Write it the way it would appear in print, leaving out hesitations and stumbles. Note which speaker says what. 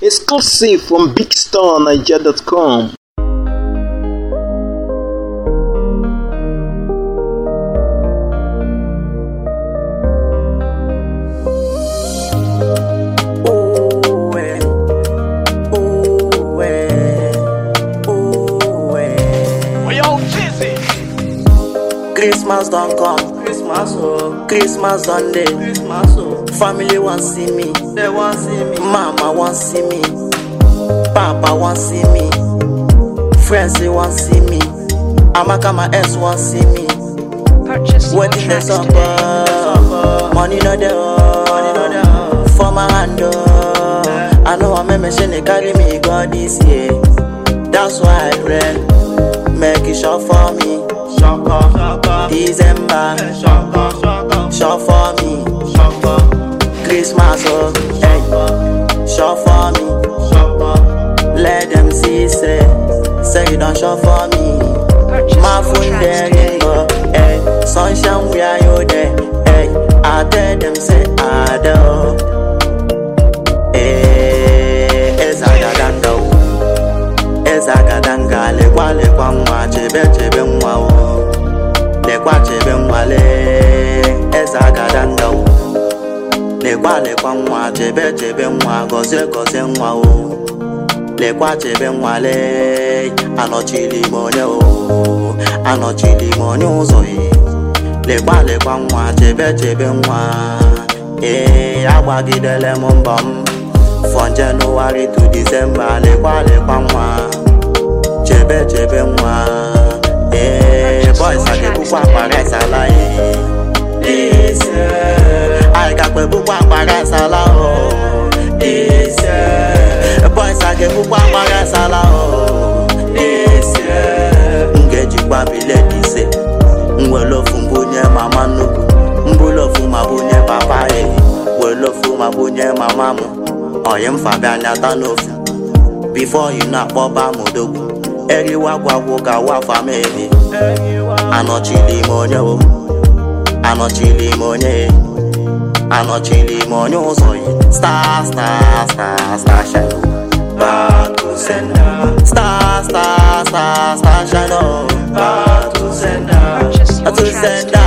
Speaker 1: Exclusive from BigStarNiger.com.
Speaker 2: Christmas don't come, Christmas done day, family want see me, they want see me, mama want see me, papa want see me, friends they want see me, Amaka my ex want see me. Wedding the supper, money no there, for my hand I know I'm a machine they carry me God this year. That's why I pray, make it sure for me. December, sure for me. Christmas, oh, hey, sure for me. Let them see, say you don't sure for me. My phone there, hey, sunshine we are you there, hey. I tell them say I do, hey, Ezagadanga, lekwa mwa chebe mwa lekwa chebe mwale Ezagadanga lekwa mwa chebe mwa goze mwa o lekwa chebe mwale anochili monye uzo lekwa mwa chebe mwa agbagidele mbom from January to December lekwa mwa chebe mwa boys are the bukwa parasala this I got the bukwa parasala this boys are the bukwa parasala this ngeji kwa bile dise ngwelo fumbunye mama nuku mbulo fuma bunye papa welo fuma bunye mama mu oyem fabian atanofu before you knock boba mudogu Eriwa kwa wa family anochili monye uzo star shine back to sender star shine back to sender